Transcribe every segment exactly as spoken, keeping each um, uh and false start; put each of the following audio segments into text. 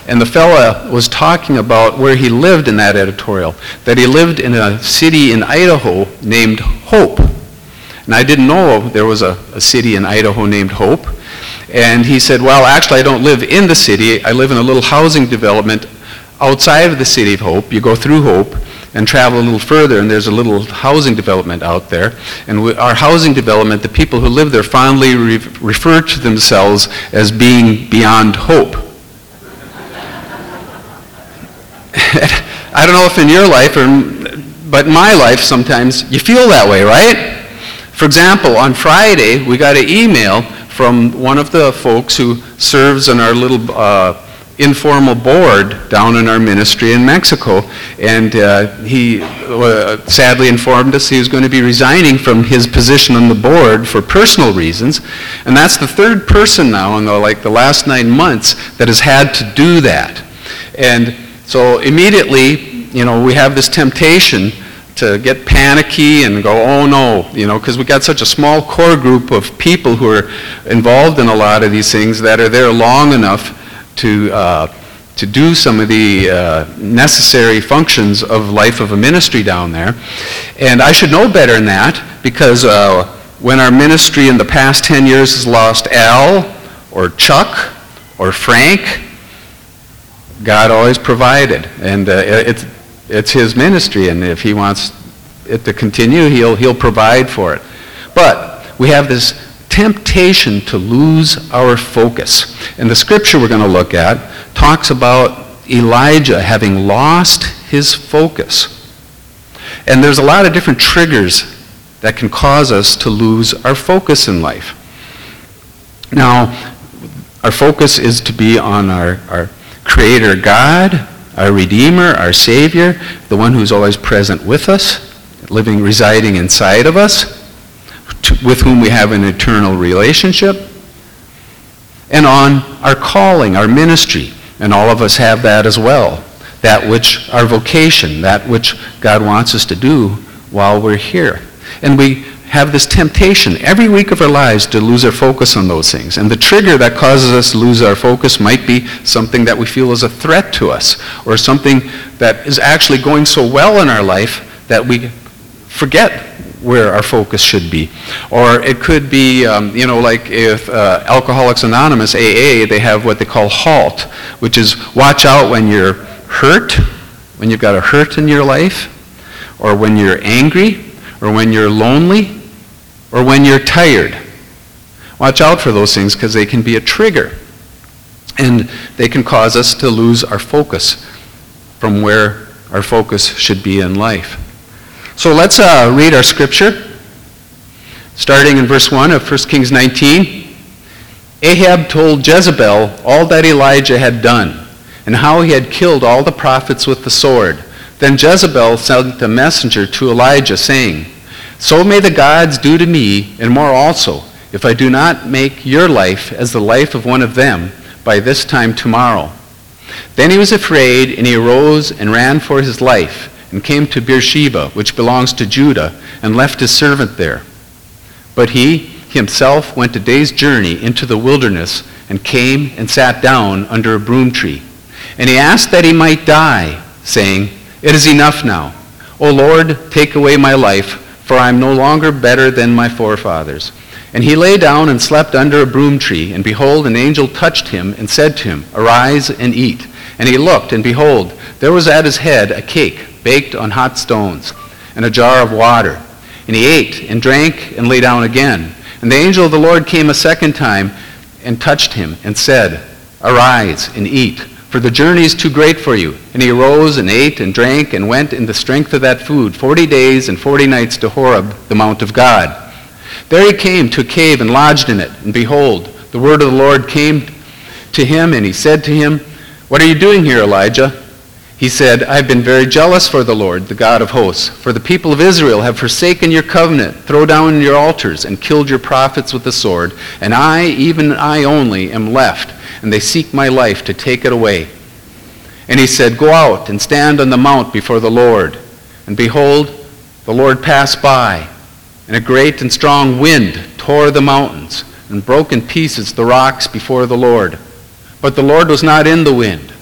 And the fella was talking about where he lived in that editorial, that he lived in a city in Idaho named Hope. And I didn't know there was a, a city in Idaho named Hope. And he said, well, actually, I don't live in the city. I live in a little housing development outside of the city of Hope. You go through Hope and travel a little further, and there's a little housing development out there. And we, our housing development, the people who live there fondly re- refer to themselves as being beyond hope. I don't know if in your life, or, but in my life sometimes, you feel that way, right? For example, on Friday, we got an email from one of the folks who serves on our little uh, informal board down in our ministry in Mexico. And uh, he uh, sadly informed us he was going to be resigning from his position on the board for personal reasons. And that's the third person now in the, like the last nine months that has had to do that. And so immediately, you know, we have this temptation to get panicky and go, oh no, you know, because we got such a small core group of people who are involved in a lot of these things that are there long enough to uh, to do some of the uh, necessary functions of life of a ministry down there. And I should know better than that, because uh, when our ministry in the past ten years has lost Al or Chuck or Frank, God always provided. And uh, it's It's his ministry, and if he wants it to continue, he'll he'll provide for it. But we have this temptation to lose our focus. And the scripture we're going to look at talks about Elijah having lost his focus. And there's a lot of different triggers that can cause us to lose our focus in life. Now, our focus is to be on our, our Creator God, our Redeemer, our Savior, the one who's always present with us, living, residing inside of us, to, with whom we have an eternal relationship, and on our calling, our ministry, and all of us have that as well, that which, our vocation, that which God wants us to do while we're here. And we have this temptation every week of our lives to lose our focus on those things. And the trigger that causes us to lose our focus might be something that we feel is a threat to us, or something that is actually going so well in our life that we forget where our focus should be. Or it could be, um, you know, like if uh, Alcoholics Anonymous, A A, they have what they call HALT, which is watch out when you're hurt, when you've got a hurt in your life, or when you're angry, or when you're lonely, or when you're tired. Watch out for those things, because they can be a trigger. And they can cause us to lose our focus from where our focus should be in life. So let's uh, read our scripture, starting in verse one of First Kings nineteen. Ahab told Jezebel all that Elijah had done, and how he had killed all the prophets with the sword. Then Jezebel sent a messenger to Elijah, saying, so may the gods do to me, and more also, if I do not make your life as the life of one of them by this time tomorrow. Then he was afraid, and he arose and ran for his life, and came to Beersheba, which belongs to Judah, and left his servant there. But he himself went a day's journey into the wilderness, and came and sat down under a broom tree. And he asked that he might die, saying, it is enough now. O Lord, take away my life, for I am no longer better than my forefathers. And he lay down and slept under a broom tree, and behold, an angel touched him and said to him, arise and eat. And he looked, and behold, there was at his head a cake baked on hot stones, and a jar of water. And he ate and drank and lay down again. And the angel of the Lord came a second time and touched him and said, arise and eat, for the journey is too great for you. And he arose and ate and drank and went in the strength of that food forty days and forty nights to Horeb, the mount of God. There he came to a cave and lodged in it. And behold, the word of the Lord came to him, and he said to him, what are you doing here, Elijah? He said, I have been very jealous for the Lord, the God of hosts, for the people of Israel have forsaken your covenant, thrown down your altars, and killed your prophets with the sword. And I, even I only, am left, and they seek my life to take it away. And he said, go out and stand on the mount before the Lord. And behold, the Lord passed by, and a great and strong wind tore the mountains, and broke in pieces the rocks before the Lord. But the Lord was not in the wind.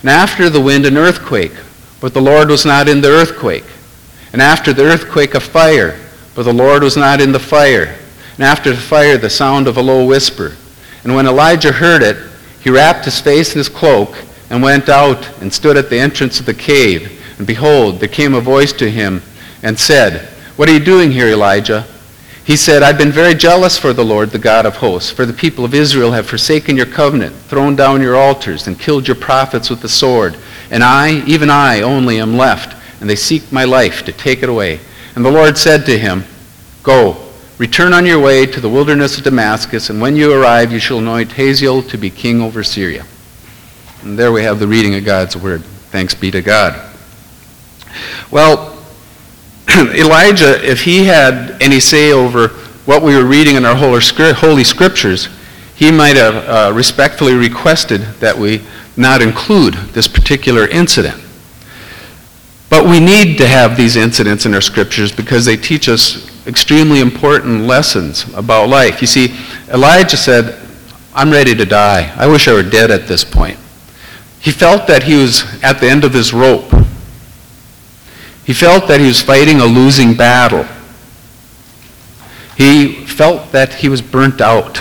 And after the wind, an earthquake, but the Lord was not in the earthquake. And after the earthquake, a fire, but the Lord was not in the fire. And after the fire, the sound of a low whisper. And when Elijah heard it, he wrapped his face in his cloak and went out and stood at the entrance of the cave. And behold, there came a voice to him and said, "What are you doing here, Elijah?" He said, "I've been very jealous for the Lord, the God of hosts, for the people of Israel have forsaken your covenant, thrown down your altars, and killed your prophets with the sword. And I, even I, only am left, and they seek my life to take it away." And the Lord said to him, "Go, return on your way to the wilderness of Damascus, and when you arrive, you shall anoint Hazael to be king over Syria." And there we have the reading of God's word. Thanks be to God. Well, Elijah, if he had any say over what we were reading in our Holy Scriptures, he might have uh, respectfully requested that we not include this particular incident. But we need to have these incidents in our Scriptures because they teach us extremely important lessons about life. You see, Elijah said, "I'm ready to die. I wish I were dead at this point." He felt that he was at the end of his rope. He felt that he was fighting a losing battle. He felt that he was burnt out.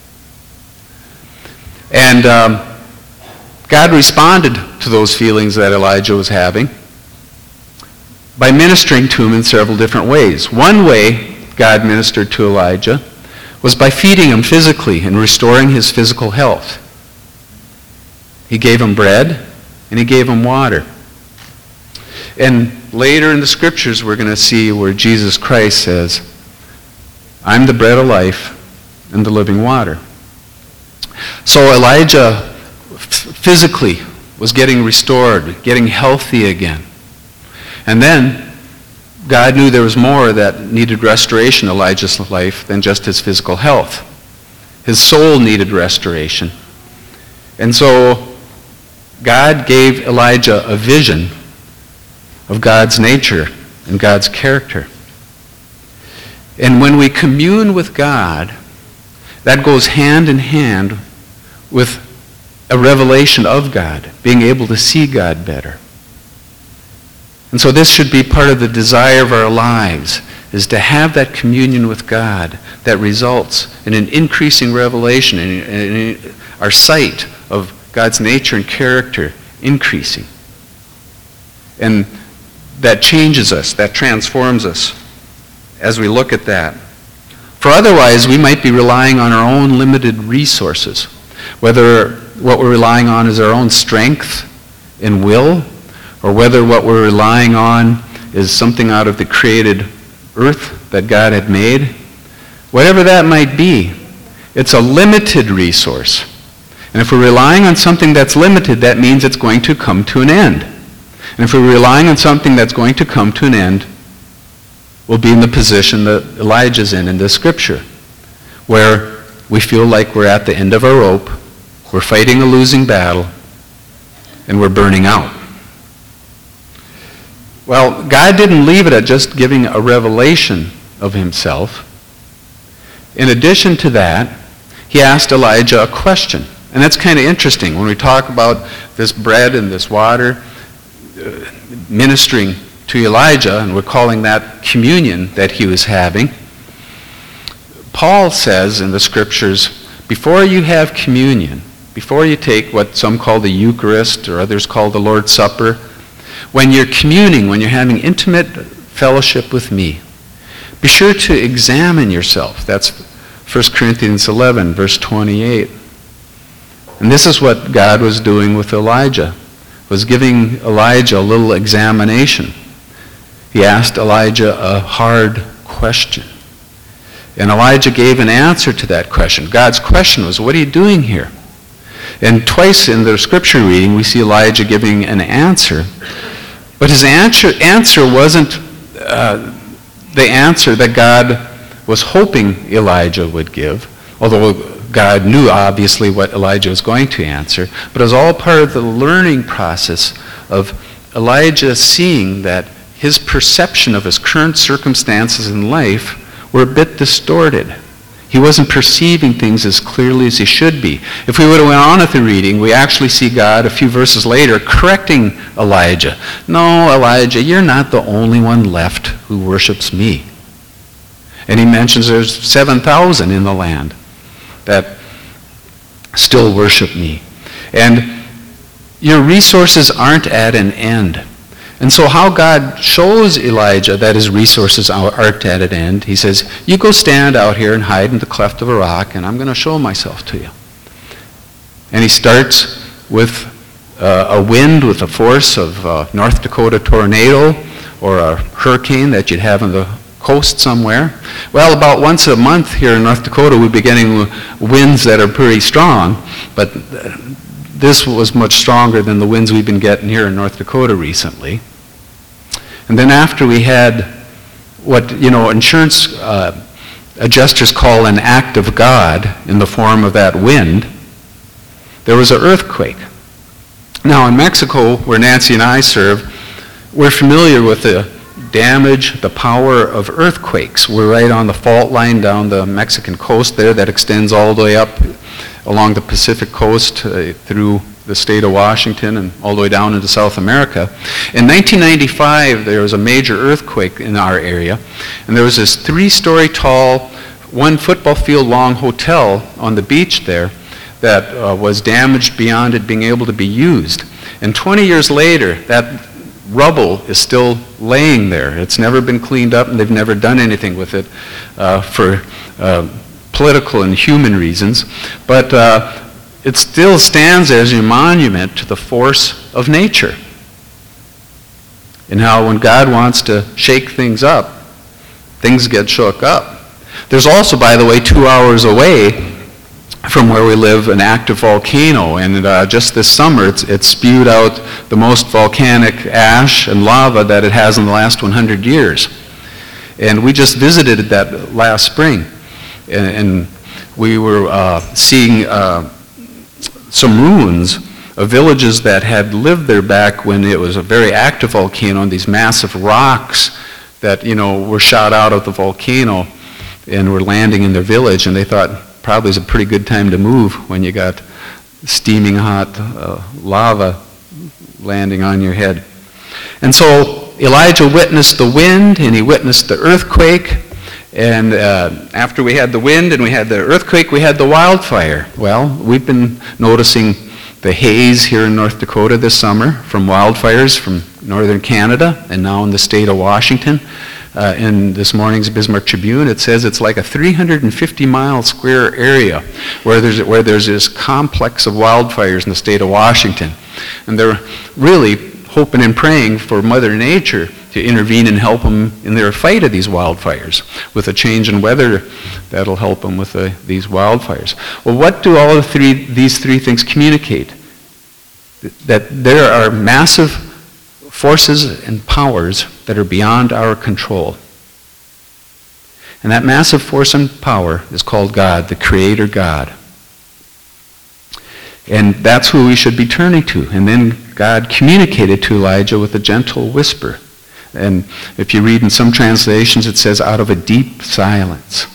And um, God responded to those feelings that Elijah was having by ministering to him in several different ways. One way God ministered to Elijah was by feeding him physically and restoring his physical health. He gave him bread and he gave him water. And later in the Scriptures, we're going to see where Jesus Christ says, "I'm the bread of life and the living water." So Elijah physically was getting restored, getting healthy again. And then God knew there was more that needed restoration in Elijah's life than just his physical health. His soul needed restoration. And so God gave Elijah a vision of God's nature and God's character. And when we commune with God, that goes hand in hand with a revelation of God, being able to see God better. And so this should be part of the desire of our lives, is to have that communion with God that results in an increasing revelation and our sight of God's nature and character increasing. And that changes us, that transforms us as we look at that. For otherwise, we might be relying on our own limited resources, whether what we're relying on is our own strength and will, or whether what we're relying on is something out of the created earth that God had made. Whatever that might be, it's a limited resource. And if we're relying on something that's limited, that means it's going to come to an end. And if we're relying on something that's going to come to an end, we'll be in the position that Elijah's in in this scripture, where we feel like we're at the end of our rope, we're fighting a losing battle, and we're burning out. Well, God didn't leave it at just giving a revelation of himself. In addition to that, he asked Elijah a question. And that's kind of interesting when we talk about this bread and this water uh, ministering to Elijah, and we're calling that communion that he was having. Paul says in the scriptures, before you have communion, before you take what some call the Eucharist or others call the Lord's Supper, when you're communing, when you're having intimate fellowship with me, be sure to examine yourself. That's First Corinthians eleven, verse twenty-eight. And this is what God was doing with Elijah, was giving Elijah a little examination. He asked Elijah a hard question. And Elijah gave an answer to that question. God's question was, what are you doing here? And twice in the scripture reading, we see Elijah giving an answer. But his answer, answer wasn't uh, the answer that God was hoping Elijah would give, although God knew obviously what Elijah was going to answer, but it was all part of the learning process of Elijah seeing that his perception of his current circumstances in life were a bit distorted. He wasn't perceiving things as clearly as he should be. If we would have went on with the reading, we actually see God a few verses later correcting Elijah. No, Elijah, you're not the only one left who worships me. And he mentions there's seven thousand in the land that still worship me. And your resources aren't at an end. And so how God shows Elijah that his resources aren't at an end, he says, you go stand out here and hide in the cleft of a rock, and I'm going to show myself to you. And he starts with uh, a wind with the force of a North Dakota tornado or a hurricane that you'd have on the coast somewhere. Well, about once a month here in North Dakota, we'd be getting winds that are pretty strong, but this was much stronger than the winds we've been getting here in North Dakota recently. And then after we had what, you know, insurance uh, adjusters call an act of God in the form of that wind, there was an earthquake. Now in Mexico, where Nancy and I serve, we're familiar with the damage, the power of earthquakes. We're right on the fault line down the Mexican coast there that extends all the way up along the Pacific coast uh, through the state of Washington and all the way down into South America. In nineteen ninety-five, there was a major earthquake in our area, and there was this three-story tall, one football field long hotel on the beach there that uh, was damaged beyond it being able to be used. And twenty years later, that rubble is still laying there. It's never been cleaned up, and they've never done anything with it uh, for uh, political and human reasons, but uh, it still stands as a monument to the force of nature. And how when God wants to shake things up, things get shook up. There's also, by the way, two hours away from where we live, an active volcano, and uh, just this summer it's, it's spewed out the most volcanic ash and lava that it has in the last one hundred years. And we just visited that last spring. And we were uh, seeing uh, some ruins of villages that had lived there back when it was a very active volcano, and these massive rocks that, you know, were shot out of the volcano and were landing in their village, and they thought probably it's a pretty good time to move when you got steaming hot uh, lava landing on your head. And so Elijah witnessed the wind, and he witnessed the earthquake. And uh, after we had the wind and we had the earthquake, we had the wildfire. Well, we've been noticing the haze here in North Dakota this summer from wildfires from northern Canada and now in the state of Washington. Uh, in this morning's Bismarck Tribune, it says it's like a three hundred fifty mile square area where there's, where there's this complex of wildfires in the state of Washington. And they're really hoping and praying for Mother Nature to intervene and help them in their fight of these wildfires. With a change in weather, that'll help them with the, these wildfires. Well, what do all the three, these three things communicate? That there are massive forces and powers that are beyond our control. And that massive force and power is called God, the Creator God. And that's who we should be turning to. And then God communicated to Elijah with a gentle whisper. And if you read in some translations, it says, out of a deep silence.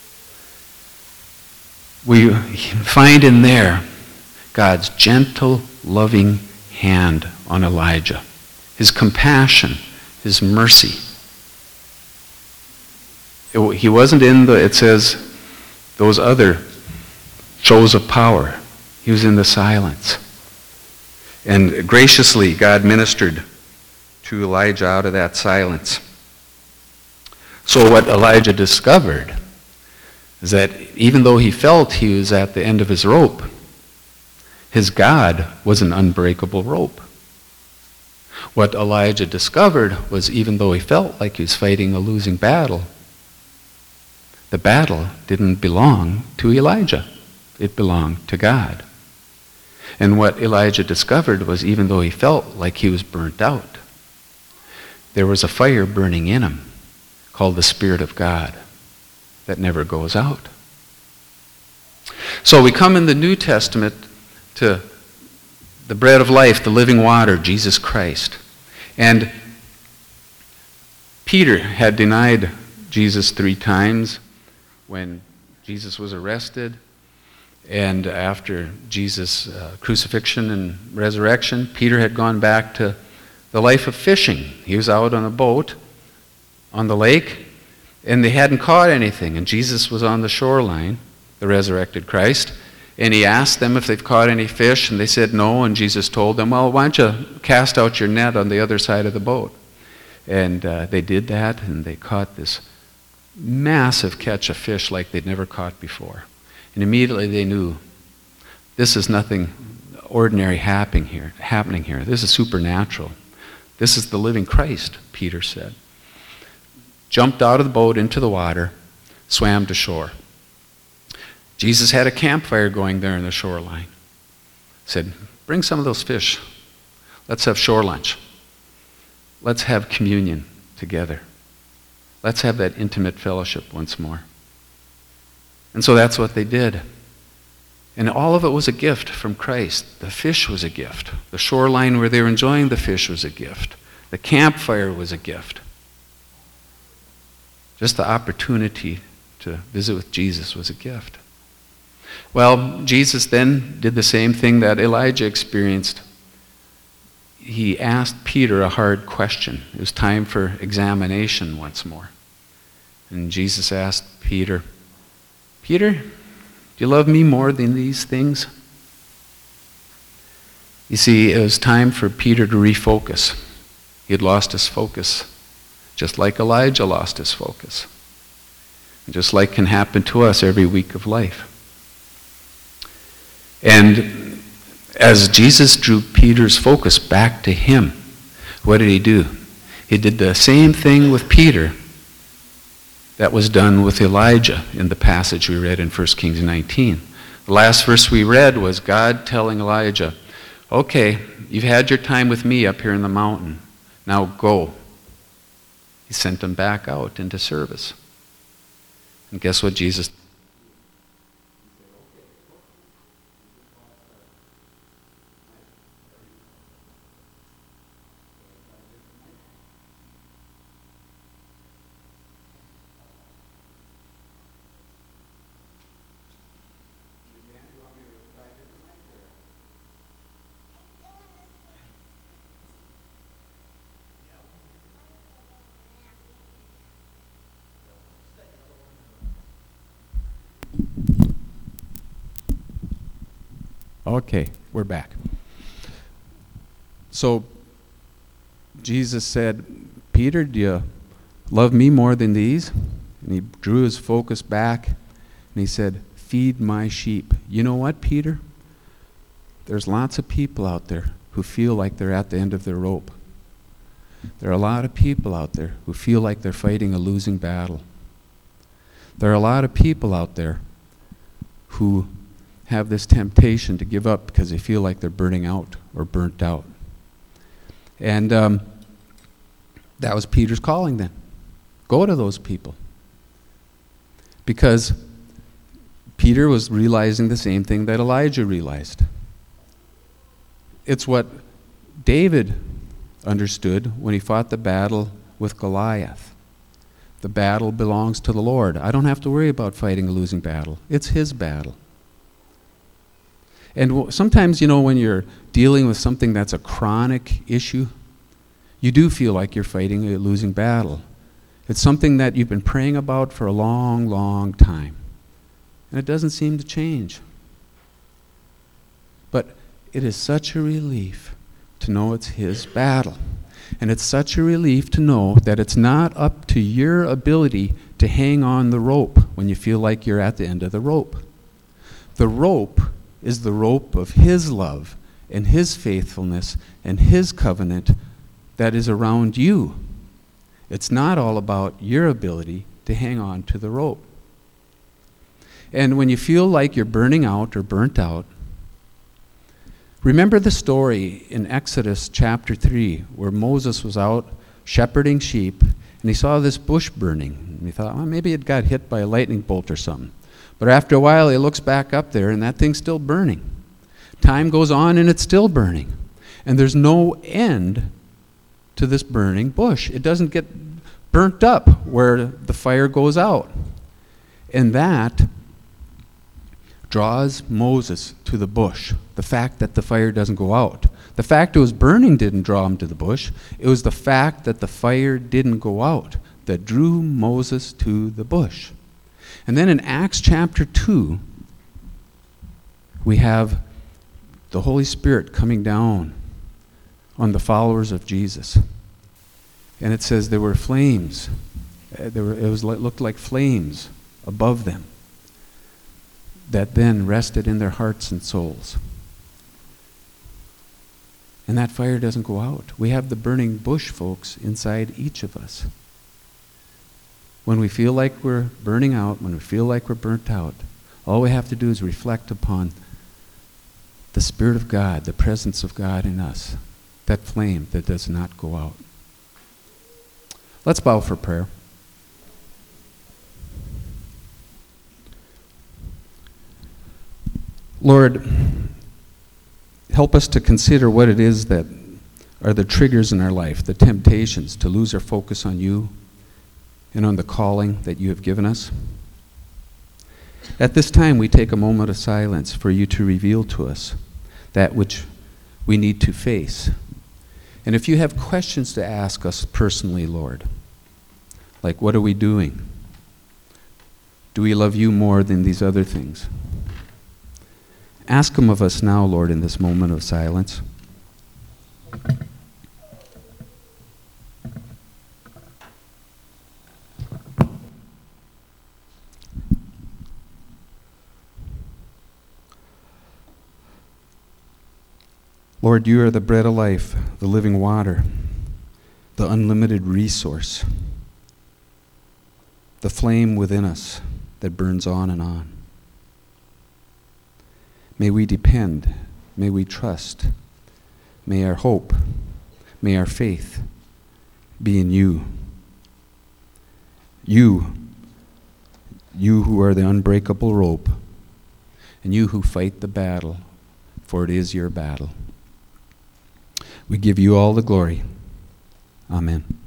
We find in there God's gentle, loving hand on Elijah. His compassion, his mercy. It, he wasn't in the, it says, those other shows of power. He was in the silence. And graciously, God ministered to Elijah out of that silence. So what Elijah discovered is that even though he felt he was at the end of his rope, his God was an unbreakable rope. What Elijah discovered was even though he felt like he was fighting a losing battle, the battle didn't belong to Elijah. It belonged to God. And what Elijah discovered was even though he felt like he was burnt out, there was a fire burning in him called the Spirit of God that never goes out. So we come in the New Testament to the bread of life, the living water, Jesus Christ. And Peter had denied Jesus three times when Jesus was arrested, and after Jesus' uh, crucifixion and resurrection, Peter had gone back to the life of fishing. He was out on a boat on the lake, and they hadn't caught anything. And Jesus was on the shoreline, the resurrected Christ, and he asked them if they've caught any fish, and they said no, and Jesus told them, well, why don't you cast out your net on the other side of the boat? And uh, they did that, and they caught this massive catch of fish like they'd never caught before. And immediately they knew, this is nothing ordinary happening here. Happening here. This is supernatural. This is the living Christ, Peter said. Jumped out of the boat into the water, swam to shore. Jesus had a campfire going there in the shoreline. Said, bring some of those fish. Let's have shore lunch. Let's have communion together. Let's have that intimate fellowship once more. And so that's what they did. And all of it was a gift from Christ. The fish was a gift. The shoreline where they were enjoying the fish was a gift. The campfire was a gift. Just the opportunity to visit with Jesus was a gift. Well, Jesus then did the same thing that Elijah experienced. He asked Peter a hard question. It was time for examination once more. And Jesus asked Peter, Peter, do you love me more than these things? You see, it was time for Peter to refocus. He had lost his focus, just like Elijah lost his focus. And just like can happen to us every week of life. And as Jesus drew Peter's focus back to him, what did he do? He did the same thing with Peter that was done with Elijah in the passage we read in First Kings nineteen. The last verse we read was God telling Elijah, okay, you've had your time with me up here in the mountain. Now go. He sent him back out into service. And guess what Jesus did? Okay, we're back. So, Jesus said, Peter, do you love me more than these? And he drew his focus back, and he said, feed my sheep. You know what, Peter? There's lots of people out there who feel like they're at the end of their rope. There are a lot of people out there who feel like they're fighting a losing battle. There are a lot of people out there who have this temptation to give up because they feel like they're burning out or burnt out. And um, that was Peter's calling then. Go to those people. Because Peter was realizing the same thing that Elijah realized. It's what David understood when he fought the battle with Goliath. The battle belongs to the Lord. I don't have to worry about fighting a losing battle. It's his battle. And w- sometimes, you know, when you're dealing with something that's a chronic issue, you do feel like you're fighting a losing battle. It's something that you've been praying about for a long, long time. And it doesn't seem to change. But it is such a relief to know it's his battle. And it's such a relief to know that it's not up to your ability to hang on the rope when you feel like you're at the end of the rope. The rope is the rope of his love and his faithfulness and his covenant that is around you. It's not all about your ability to hang on to the rope. And when you feel like you're burning out or burnt out, remember the story in Exodus chapter three where Moses was out shepherding sheep and he saw this bush burning. And he thought, well, maybe it got hit by a lightning bolt or something. But after a while, he looks back up there, and that thing's still burning. Time goes on, and it's still burning. And there's no end to this burning bush. It doesn't get burnt up where the fire goes out. And that draws Moses to the bush. The fact that the fire doesn't go out. The fact it was burning didn't draw him to the bush. It was the fact that the fire didn't go out that drew Moses to the bush. And then in Acts chapter two, we have the Holy Spirit coming down on the followers of Jesus. And it says there were flames. Uh, there were, it was it looked like flames above them that then rested in their hearts and souls. And that fire doesn't go out. We have the burning bush, folks, inside each of us. When we feel like we're burning out, when we feel like we're burnt out, all we have to do is reflect upon the Spirit of God, the presence of God in us, that flame that does not go out. Let's bow for prayer. Lord, help us to consider what it is that are the triggers in our life, the temptations to lose our focus on you and on the calling that you have given us. At this time, we take a moment of silence for you to reveal to us that which we need to face. And if you have questions to ask us personally, Lord, like what are we doing? Do we love you more than these other things? Ask them of us now, Lord, in this moment of silence. Lord, you are the bread of life, the living water, the unlimited resource, the flame within us that burns on and on. May we depend, may we trust, may our hope, may our faith be in you. You, you who are the unbreakable rope, and you who fight the battle, for it is your battle. We give you all the glory. Amen.